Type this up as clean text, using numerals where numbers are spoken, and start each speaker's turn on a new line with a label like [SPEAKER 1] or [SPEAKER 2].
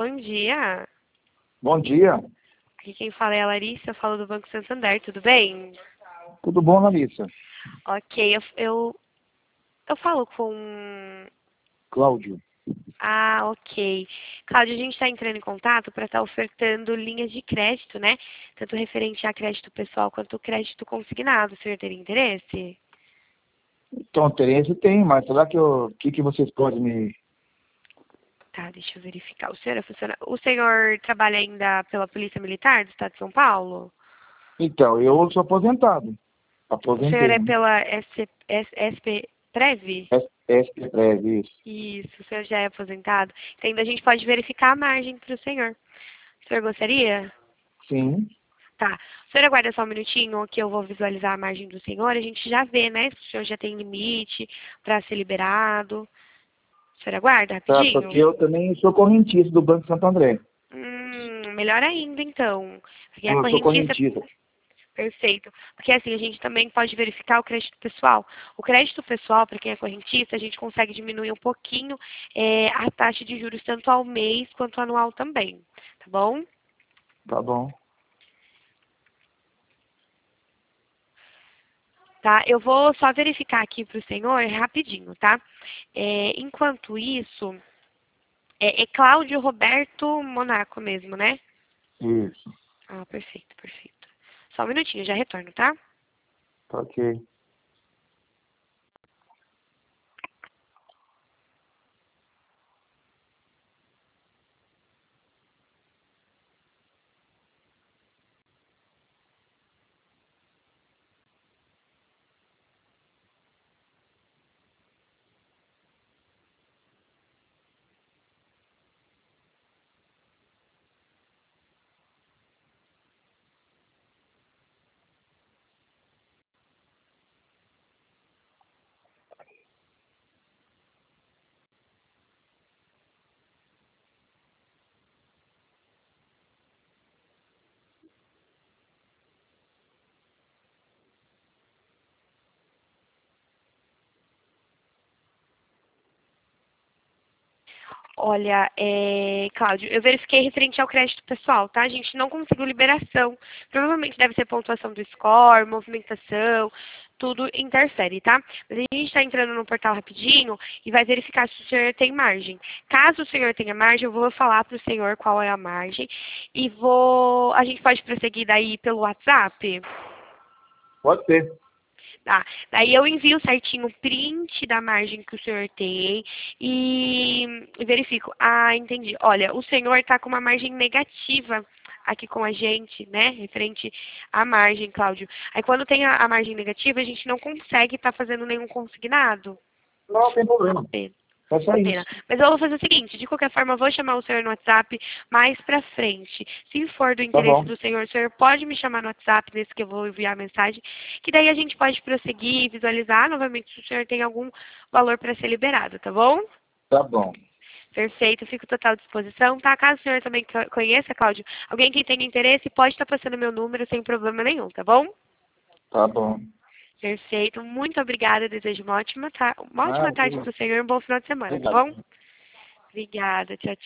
[SPEAKER 1] Bom dia.
[SPEAKER 2] Bom dia.
[SPEAKER 1] Aqui quem fala é a Larissa, eu falo do Banco Santander, tudo bem?
[SPEAKER 2] Tudo bom, Larissa?
[SPEAKER 1] Ok, eu falo com...
[SPEAKER 2] Cláudio.
[SPEAKER 1] Ah, ok. Cláudio, a gente está entrando em contato para estar ofertando linhas de crédito, né? Tanto referente a crédito pessoal quanto crédito consignado. O senhor teria interesse?
[SPEAKER 2] Então, interesse tem, mas será que que vocês podem me...
[SPEAKER 1] Tá, deixa eu verificar. O senhor trabalha ainda pela Polícia Militar do Estado de São Paulo?
[SPEAKER 2] Então, eu sou aposentado.
[SPEAKER 1] O senhor
[SPEAKER 2] Aposentei,
[SPEAKER 1] é
[SPEAKER 2] né?
[SPEAKER 1] pela SP Prev?
[SPEAKER 2] SPPREV, isso.
[SPEAKER 1] Isso, o senhor já é aposentado. Então, ainda a gente pode verificar a margem para o senhor. O senhor gostaria?
[SPEAKER 2] Sim,
[SPEAKER 1] Tá. O senhor aguarda só um minutinho que eu vou visualizar a margem do senhor. A gente já vê, né? Se o senhor já tem limite para ser liberado. O senhor aguarda
[SPEAKER 2] tá, porque
[SPEAKER 1] rapidinho?
[SPEAKER 2] eu também sou correntista do Banco Santo André.
[SPEAKER 1] Melhor ainda, então. Porque a
[SPEAKER 2] Eu sou
[SPEAKER 1] correntista.
[SPEAKER 2] correntista.
[SPEAKER 1] Perfeito. Porque assim, a gente também pode verificar o crédito pessoal. O crédito pessoal, para quem é correntista, a gente consegue diminuir um pouquinho a taxa de juros tanto ao mês quanto anual também. Tá bom?
[SPEAKER 2] Tá bom.
[SPEAKER 1] Tá? Eu vou só verificar aqui para o senhor rapidinho, tá? Enquanto isso, é Cláudio Roberto Monaco mesmo, né?
[SPEAKER 2] Isso.
[SPEAKER 1] Ah, perfeito, perfeito. Só um minutinho, já retorno, tá?
[SPEAKER 2] Tá ok.
[SPEAKER 1] Olha, Cláudio, eu verifiquei referente ao crédito pessoal, tá? A gente não conseguiu liberação. Provavelmente deve ser pontuação do score, movimentação, tudo interfere, tá? Mas a gente está entrando no portal rapidinho e vai verificar se o senhor tem margem. Caso o senhor tenha margem, eu vou falar para o senhor qual é a margem e a gente pode prosseguir daí pelo WhatsApp?
[SPEAKER 2] Pode ser.
[SPEAKER 1] Tá. Daí eu envio certinho o print da margem que o senhor tem e verifico. Ah, entendi. Olha, o senhor está com uma margem negativa aqui com a gente, né? Referente à margem, Cláudio. Aí quando tem a margem negativa, a gente não consegue estar fazendo nenhum consignado.
[SPEAKER 2] Não, tem
[SPEAKER 1] Uma
[SPEAKER 2] problema.
[SPEAKER 1] pena.
[SPEAKER 2] É só
[SPEAKER 1] Uma pena.
[SPEAKER 2] isso.
[SPEAKER 1] Mas eu vou fazer o seguinte, de qualquer forma, eu vou chamar o senhor no WhatsApp mais pra frente. Se for do
[SPEAKER 2] Tá
[SPEAKER 1] interesse
[SPEAKER 2] bom.
[SPEAKER 1] do senhor, o senhor pode me chamar no WhatsApp, nesse que eu vou enviar a mensagem, que daí a gente pode prosseguir e visualizar novamente se o senhor tem algum valor para ser liberado, tá bom?
[SPEAKER 2] Tá bom.
[SPEAKER 1] Perfeito, fico total disposição, tá? Caso o senhor também conheça, Cláudio, alguém que tenha interesse, pode estar passando meu número sem problema nenhum, tá bom?
[SPEAKER 2] Tá bom.
[SPEAKER 1] Perfeito, muito obrigada, desejo uma ótima
[SPEAKER 2] Ah,
[SPEAKER 1] tarde para o senhor e um bom final de semana, tá
[SPEAKER 2] obrigado.
[SPEAKER 1] bom? Obrigada, tchau, tchau.